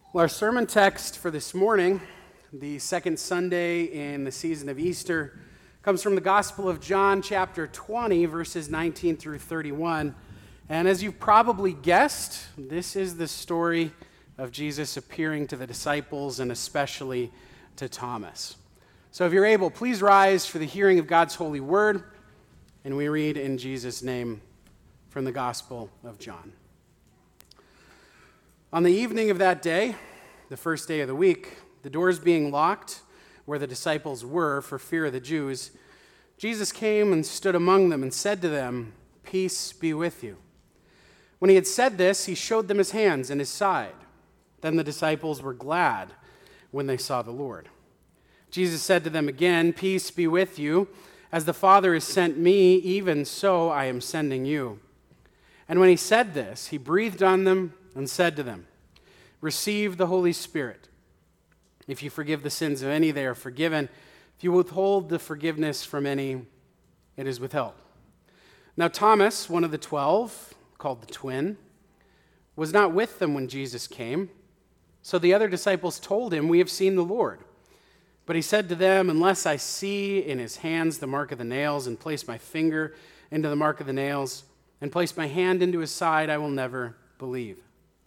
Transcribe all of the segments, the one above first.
Well, our sermon text for this morning, the second Sunday in the season of Easter, comes from the Gospel of John, chapter 20, verses 19 through 31. And as you've probably guessed, this is the story of Jesus appearing to the disciples and especially to Thomas. So if you're able, please rise for the hearing of God's holy word, and we read in Jesus' name from the Gospel of John. On the evening of that day, the first day of the week, the doors being locked where the disciples were for fear of the Jews, Jesus came and stood among them and said to them, "Peace be with you." When he had said this, he showed them his hands and his side. Then the disciples were glad when they saw the Lord. Jesus said to them again, "Peace be with you. As the Father has sent me, even so I am sending you." And when he said this, he breathed on them and said to them, "Receive the Holy Spirit. If you forgive the sins of any, they are forgiven. If you withhold the forgiveness from any, it is withheld." Now Thomas, one of the 12, called the twin, was not with them when Jesus came. So the other disciples told him, "We have seen the Lord." But he said to them, "Unless I see in his hands the mark of the nails, and place my finger into the mark of the nails, and place my hand into his side, I will never believe."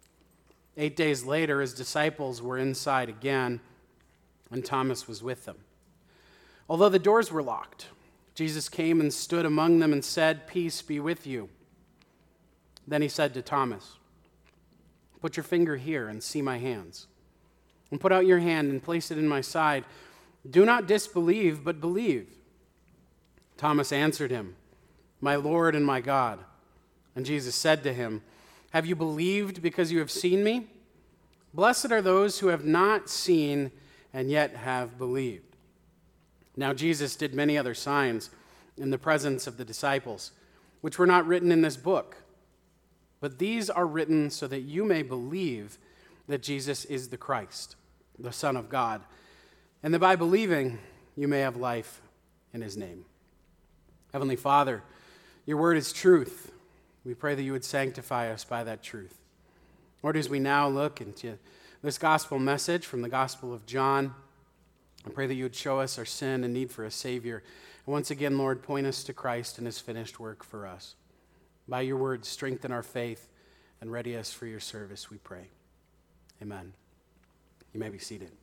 8 days later, his disciples were inside again, and Thomas was with them. Although the doors were locked, Jesus came and stood among them and said, "Peace be with you." Then he said to Thomas, "Put your finger here and see my hands, and put out your hand and place it in my side. Do not disbelieve, but believe." Thomas answered him, "My Lord and my God." And Jesus said to him, "Have you believed because you have seen me? Blessed are those who have not seen and yet have believed." Now Jesus did many other signs in the presence of the disciples, which were not written in this book. But these are written so that you may believe that Jesus is the Christ, the Son of God, and that by believing you may have life in his name. Heavenly Father, your word is truth. We pray that you would sanctify us by that truth. Lord, as we now look into this gospel message from the Gospel of John, I pray that you would show us our sin and need for a Savior. And once again, Lord, point us to Christ and his finished work for us. By your word, strengthen our faith and ready us for your service, we pray. Amen. You may be seated.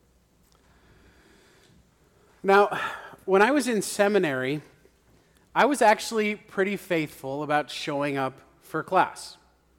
Now, when I was in seminary, I was actually pretty faithful about showing up for class.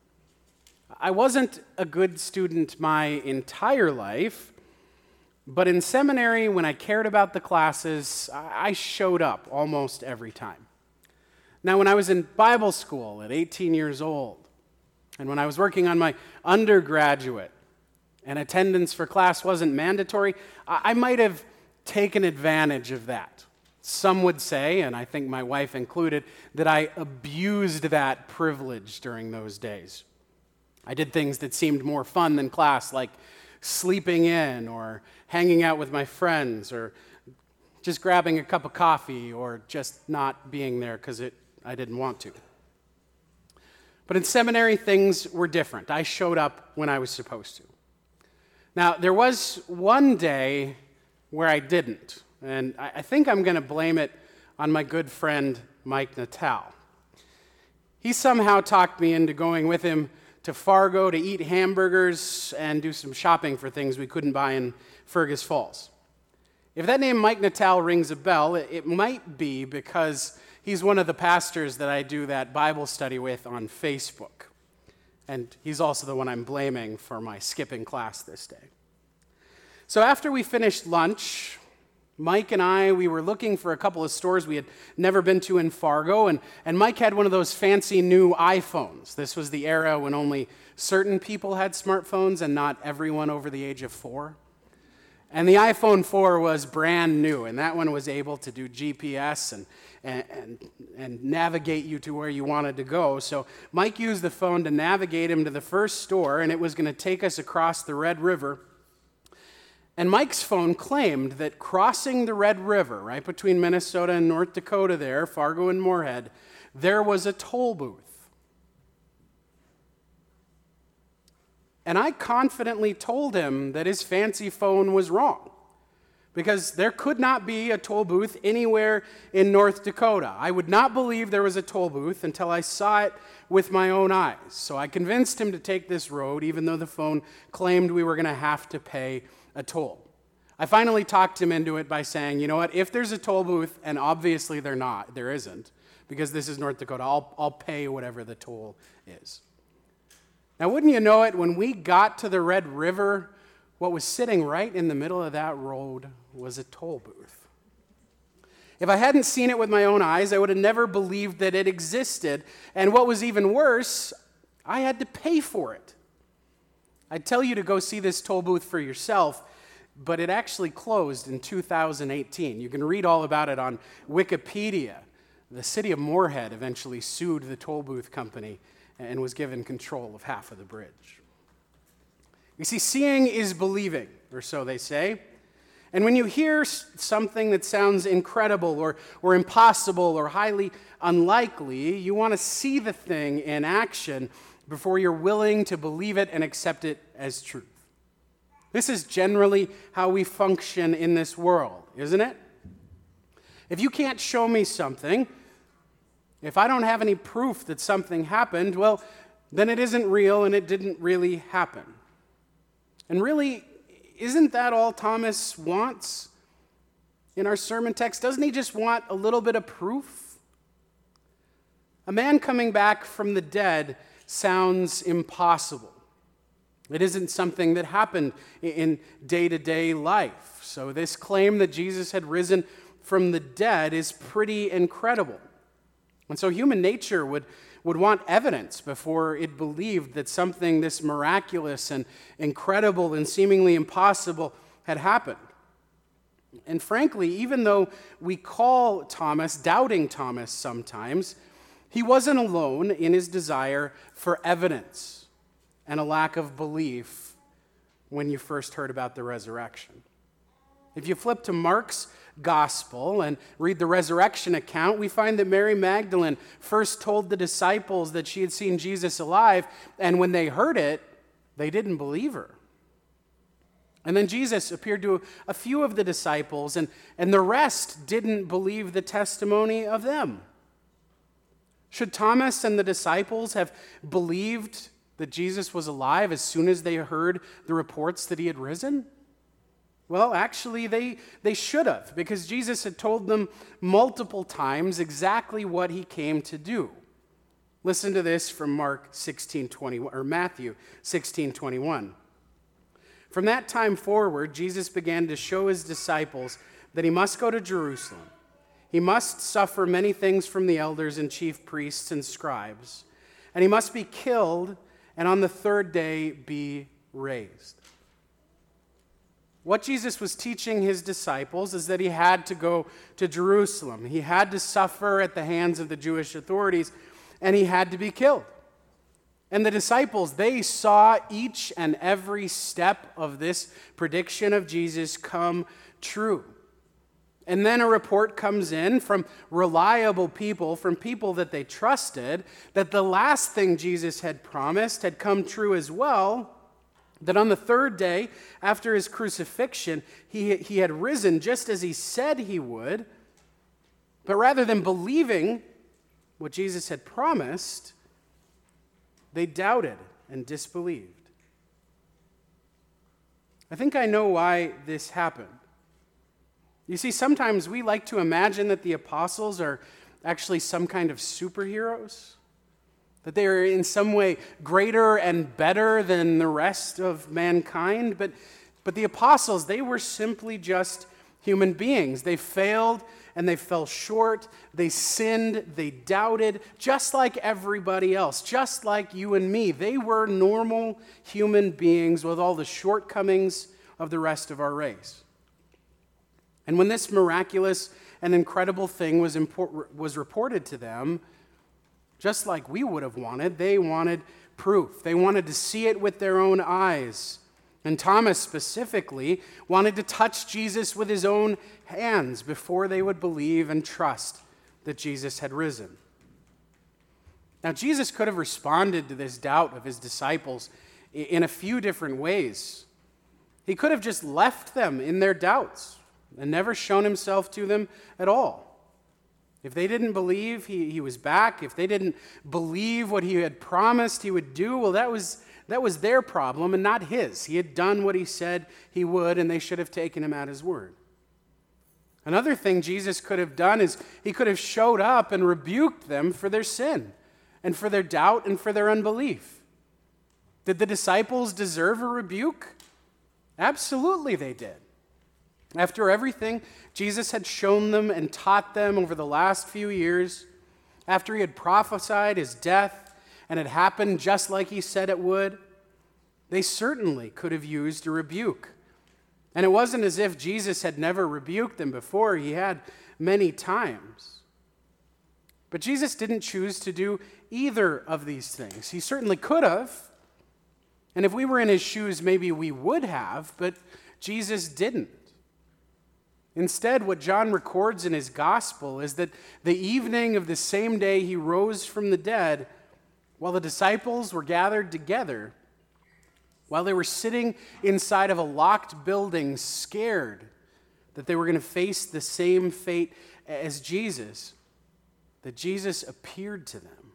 I wasn't a good student my entire life, but in seminary, when I cared about the classes, I showed up almost every time. Now, when I was in Bible school at 18 years old, and when I was working on my undergraduate, and attendance for class wasn't mandatory, I might have taken advantage of that. Some would say, and I think my wife included, that I abused that privilege during those days. I did things that seemed more fun than class, like sleeping in or hanging out with my friends or just grabbing a cup of coffee or just not being there because I didn't want to. But in seminary, things were different. I showed up when I was supposed to. Now, there was one day where I didn't. And I think I'm going to blame it on my good friend, Mike Natal. He somehow talked me into going with him to Fargo to eat hamburgers and do some shopping for things we couldn't buy in Fergus Falls. If that name Mike Natal rings a bell, it might be because he's one of the pastors that I do that Bible study with on Facebook. And he's also the one I'm blaming for my skipping class this day. So after we finished lunch, Mike and we were looking for a couple of stores we had never been to in Fargo, and Mike had one of those fancy new iPhones. This was the era when only certain people had smartphones and not everyone over the age of 4. And the iPhone 4 was brand new, and that one was able to do GPS and navigate you to where you wanted to go. So Mike used the phone to navigate him to the first store, and it was going to take us across the Red River. And Mike's phone claimed that crossing the Red River, right between Minnesota and North Dakota there, Fargo and Moorhead, there was a toll booth. And I confidently told him that his fancy phone was wrong, because there could not be a toll booth anywhere in North Dakota. I would not believe there was a toll booth until I saw it with my own eyes. So I convinced him to take this road, even though the phone claimed we were going to have to pay a toll. I finally talked him into it by saying, you know what, if there's a toll booth, and obviously there isn't, because this is North Dakota, I'll pay whatever the toll is. Now, wouldn't you know it, when we got to the Red River, what was sitting right in the middle of that road was a toll booth. If I hadn't seen it with my own eyes, I would have never believed that it existed. And what was even worse, I had to pay for it. I'd tell you to go see this toll booth for yourself, but it actually closed in 2018. You can read all about it on Wikipedia. The city of Moorhead eventually sued the toll booth company and was given control of half of the bridge. You see, seeing is believing, or so they say. And when you hear something that sounds incredible or impossible or highly unlikely, you want to see the thing in action before you're willing to believe it and accept it as truth. This is generally how we function in this world, isn't it? If you can't show me something, if I don't have any proof that something happened, well, then it isn't real and it didn't really happen. And really, isn't that all Thomas wants in our sermon text? Doesn't he just want a little bit of proof? A man coming back from the dead sounds impossible. It isn't something that happened in day-to-day life. So this claim that Jesus had risen from the dead is pretty incredible. And so human nature would want evidence before it believed that something this miraculous and incredible and seemingly impossible had happened. And frankly, even though we call Thomas doubting Thomas sometimes, he wasn't alone in his desire for evidence and a lack of belief when you first heard about the resurrection. If you flip to Mark's gospel and read the resurrection account, we find that Mary Magdalene first told the disciples that she had seen Jesus alive, and when they heard it, they didn't believe her. And then Jesus appeared to a few of the disciples, and the rest didn't believe the testimony of them. Should Thomas and the disciples have believed that Jesus was alive as soon as they heard the reports that he had risen? Well, actually, they should have, because Jesus had told them multiple times exactly what he came to do. Listen to this from Matthew 16:21. From that time forward, Jesus began to show his disciples that he must go to Jerusalem. He must suffer many things from the elders and chief priests and scribes, and he must be killed and on the third day be raised. What Jesus was teaching his disciples is that he had to go to Jerusalem. He had to suffer at the hands of the Jewish authorities, and he had to be killed. And the disciples, they saw each and every step of this prediction of Jesus come true. And then a report comes in from reliable people, from people that they trusted, that the last thing Jesus had promised had come true as well, that on the third day after his crucifixion, he had risen just as he said he would. But rather than believing what Jesus had promised, they doubted and disbelieved. I think I know why this happened. You see, sometimes we like to imagine that the apostles are actually some kind of superheroes, that they are in some way greater and better than the rest of mankind. But the apostles, they were simply just human beings. They failed and they fell short. They sinned. They doubted, just like everybody else, just like you and me. They were normal human beings with all the shortcomings of the rest of our race. And when this miraculous and incredible thing was reported to them, just like we would have wanted, they wanted proof. They wanted to see it with their own eyes. And Thomas specifically wanted to touch Jesus with his own hands before they would believe and trust that Jesus had risen. Now, Jesus could have responded to this doubt of his disciples in a few different ways. He could have just left them in their doubts and never shown himself to them at all. If they didn't believe he was back, if they didn't believe what he had promised he would do, well, that was their problem and not his. He had done what he said he would, and they should have taken him at his word. Another thing Jesus could have done is he could have showed up and rebuked them for their sin and for their doubt and for their unbelief. Did the disciples deserve a rebuke? Absolutely they did. After everything Jesus had shown them and taught them over the last few years, after he had prophesied his death and it happened just like he said it would, they certainly could have used a rebuke. And it wasn't as if Jesus had never rebuked them before. He had many times. But Jesus didn't choose to do either of these things. He certainly could have. And if we were in his shoes, maybe we would have, but Jesus didn't. Instead, what John records in his gospel is that the evening of the same day he rose from the dead, while the disciples were gathered together, while they were sitting inside of a locked building, scared that they were going to face the same fate as Jesus, that Jesus appeared to them.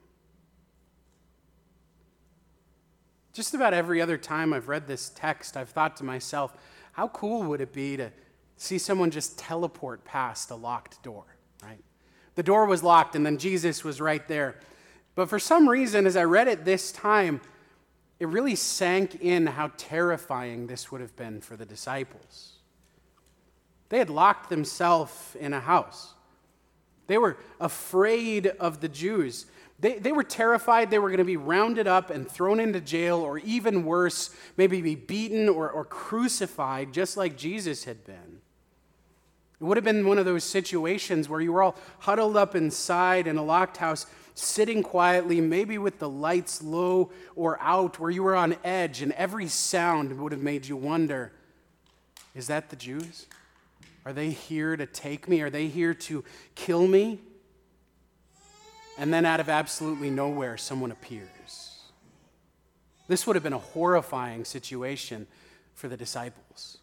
Just about every other time I've read this text, I've thought to myself, how cool would it be to see someone just teleport past a locked door, right? The door was locked and then Jesus was right there. But for some reason, as I read it this time, it really sank in how terrifying this would have been for the disciples. They had locked themselves in a house. They were afraid of the Jews. They were terrified they were going to be rounded up and thrown into jail, or even worse, maybe be beaten or crucified just like Jesus had been. It would have been one of those situations where you were all huddled up inside in a locked house, sitting quietly, maybe with the lights low or out, where you were on edge, and every sound would have made you wonder, is that the Jews? Are they here to take me? Are they here to kill me? And then out of absolutely nowhere, someone appears. This would have been a horrifying situation for the disciples.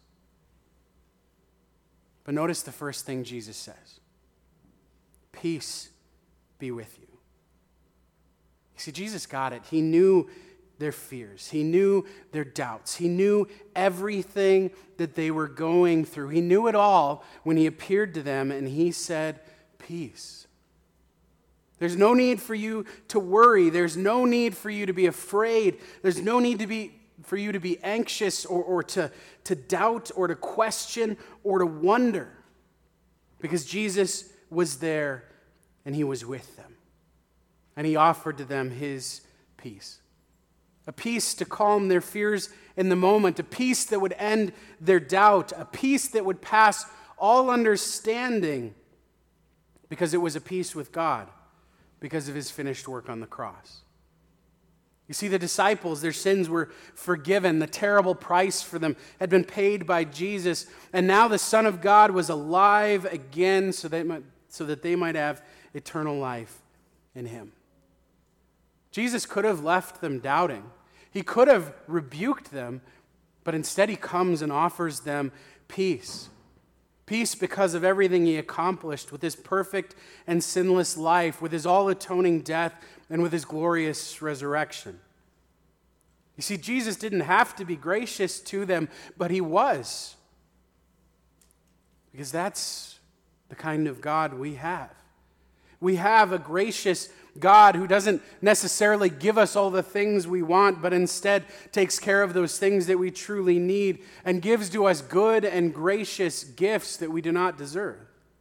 But notice the first thing Jesus says. Peace be with you. You see, Jesus got it. He knew their fears. He knew their doubts. He knew everything that they were going through. He knew it all when he appeared to them and he said, peace. There's no need for you to worry. There's no need for you to be afraid. There's no need for you to be anxious or to doubt or to question or to wonder, because Jesus was there and he was with them. And he offered to them his peace. A peace to calm their fears in the moment. A peace that would end their doubt. A peace that would pass all understanding, because it was a peace with God, because of his finished work on the cross. You see, the disciples, their sins were forgiven. The terrible price for them had been paid by Jesus. And now the Son of God was alive again so that they might have eternal life in him. Jesus could have left them doubting. He could have rebuked them, but instead he comes and offers them peace. Peace because of everything he accomplished with his perfect and sinless life, with his all-atoning death, and with his glorious resurrection. You see, Jesus didn't have to be gracious to them, but he was. Because that's the kind of God we have. We have a gracious God who doesn't necessarily give us all the things we want, but instead takes care of those things that we truly need and gives to us good and gracious gifts that we do not deserve.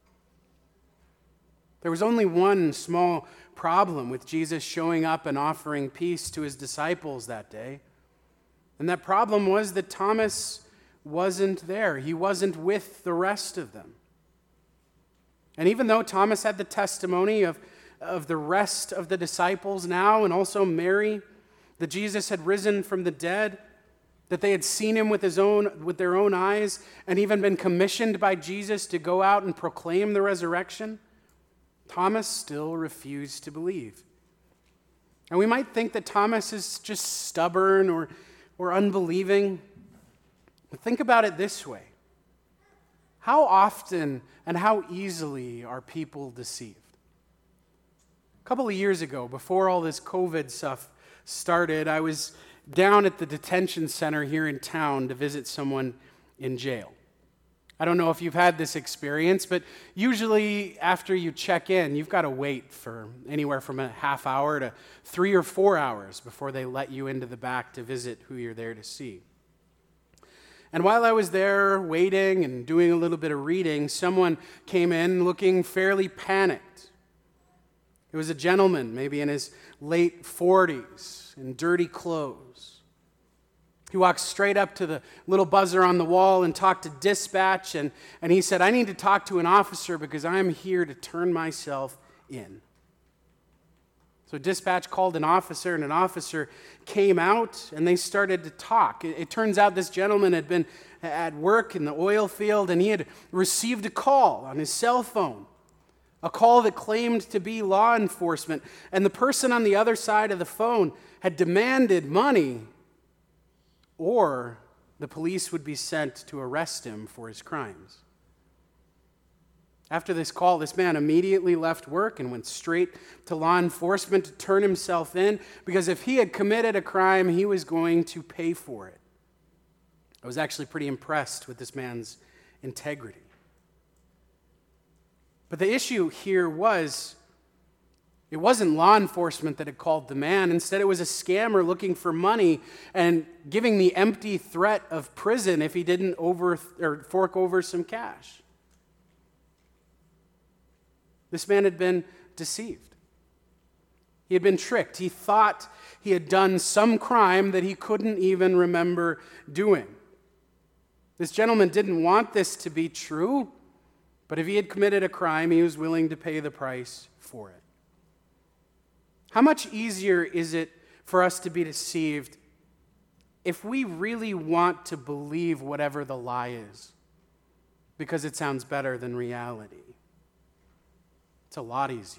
There was only one small problem with Jesus showing up and offering peace to his disciples that day. And that problem was that Thomas wasn't there. He wasn't with the rest of them. And even though Thomas had the testimony of the rest of the disciples now, and also Mary, that Jesus had risen from the dead, that they had seen him with their own eyes, and even been commissioned by Jesus to go out and proclaim the resurrection, Thomas still refused to believe. And we might think that Thomas is just stubborn or or unbelieving. But think about it this way. How often and how easily are people deceived? A couple of years ago, before all this COVID stuff started, I was down at the detention center here in town to visit someone in jail. I don't know if you've had this experience, but usually after you check in, you've got to wait for anywhere from a half hour to 3 or 4 hours before they let you into the back to visit who you're there to see. And while I was there waiting and doing a little bit of reading, someone came in looking fairly panicked. It was a gentleman, maybe in his late 40s, in dirty clothes. He walked straight up to the little buzzer on the wall and talked to dispatch, and he said, "I need to talk to an officer because I'm here to turn myself in." So dispatch called an officer, and an officer came out, and they started to talk. It turns out this gentleman had been at work in the oil field, and he had received a call on his cell phone, a call that claimed to be law enforcement, and the person on the other side of the phone had demanded money, or the police would be sent to arrest him for his crimes. After this call, this man immediately left work and went straight to law enforcement to turn himself in, because if he had committed a crime, he was going to pay for it. I was actually pretty impressed with this man's integrity. But the issue here was, it wasn't law enforcement that had called the man. Instead, it was a scammer looking for money and giving the empty threat of prison if he didn't fork over some cash. This man had been deceived. He had been tricked. He thought he had done some crime that he couldn't even remember doing. This gentleman didn't want this to be true, but if he had committed a crime, he was willing to pay the price for it. How much easier is it for us to be deceived if we really want to believe whatever the lie is, because it sounds better than reality? It's a lot easier.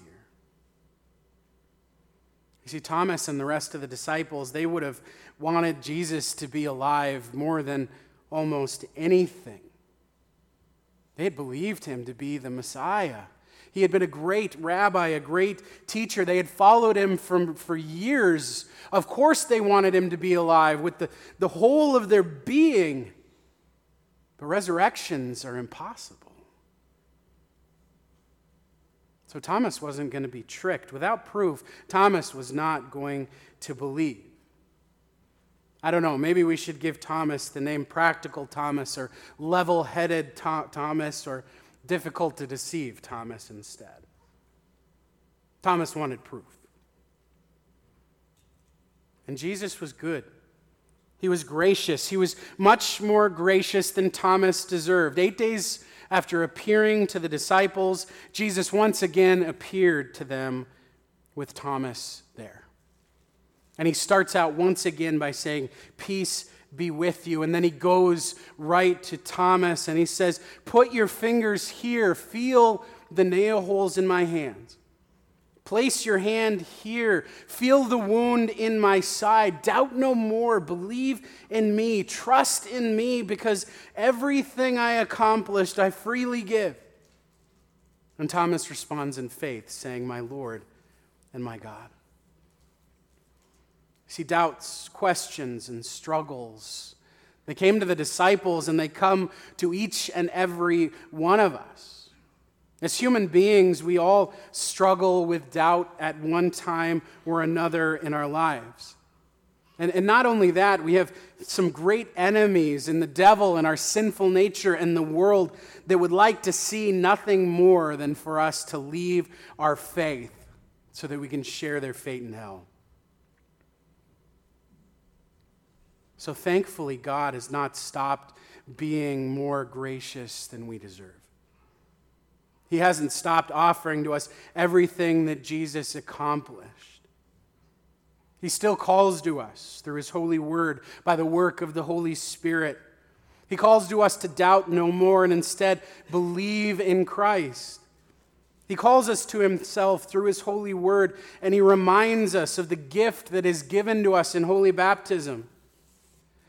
You see, Thomas and the rest of the disciples, they would have wanted Jesus to be alive more than almost anything. They had believed him to be the Messiah. He had been a great rabbi, a great teacher. They had followed him for years. Of course they wanted him to be alive with the whole of their being. But resurrections are impossible. So Thomas wasn't going to be tricked. Without proof, Thomas was not going to believe. I don't know, maybe we should give Thomas the name Practical Thomas, or Level-Headed Thomas, or Difficult to Deceive Thomas instead. Thomas wanted proof. And Jesus was good. He was gracious. He was much more gracious than Thomas deserved. 8 days after appearing to the disciples, Jesus once again appeared to them with Thomas there. And he starts out once again by saying, "Peace be with you." And then he goes right to Thomas and he says, "Put your fingers here. Feel the nail holes in my hands. Place your hand here. Feel the wound in my side. Doubt no more. Believe in me. Trust in me, because everything I accomplished, I freely give." And Thomas responds in faith, saying, "My Lord and my God." See, doubts, questions, and struggles, they came to the disciples, and they come to each and every one of us. As human beings, we all struggle with doubt at one time or another in our lives. And not only that, we have some great enemies in the devil and our sinful nature and the world that would like to see nothing more than for us to leave our faith so that we can share their fate in hell. So thankfully, God has not stopped being more gracious than we deserve. He hasn't stopped offering to us everything that Jesus accomplished. He still calls to us through his holy word by the work of the Holy Spirit. He calls to us to doubt no more and instead believe in Christ. He calls us to himself through his holy word, and he reminds us of the gift that is given to us in holy baptism.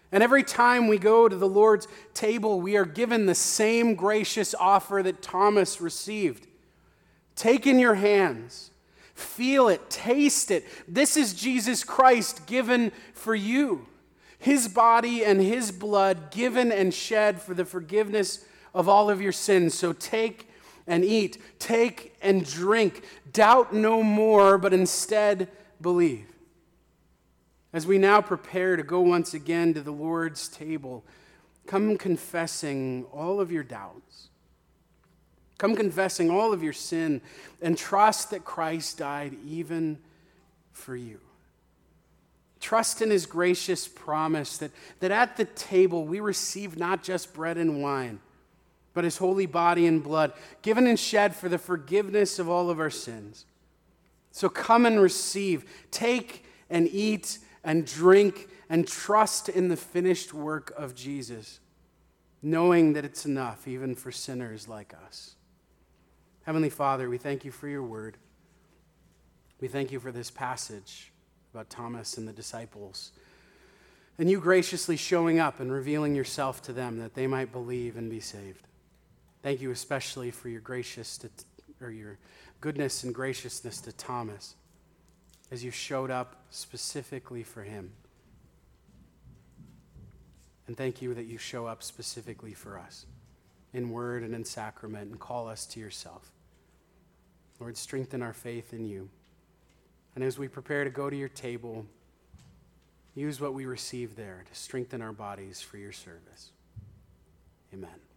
And every time we go to the Lord's table, we are given the same gracious offer that Thomas received. Take in your hands, feel it, taste it. This is Jesus Christ given for you. His body and his blood given and shed for the forgiveness of all of your sins. So take and eat, take and drink. Doubt no more, but instead believe. As we now prepare to go once again to the Lord's table, come confessing all of your doubts. Come confessing all of your sin and trust that Christ died even for you. Trust in his gracious promise that at the table we receive not just bread and wine, but his holy body and blood, given and shed for the forgiveness of all of our sins. So come and receive, take and eat and drink and trust in the finished work of Jesus, knowing that it's enough even for sinners like us. Heavenly Father, we thank you for your word. We thank you for this passage about Thomas and the disciples, and you graciously showing up and revealing yourself to them that they might believe and be saved. Thank you especially for your your goodness and graciousness to Thomas as you showed up specifically for him. And thank you that you show up specifically for us in word and in sacrament and call us to yourself. Lord, strengthen our faith in you. And as we prepare to go to your table, use what we receive there to strengthen our bodies for your service. Amen.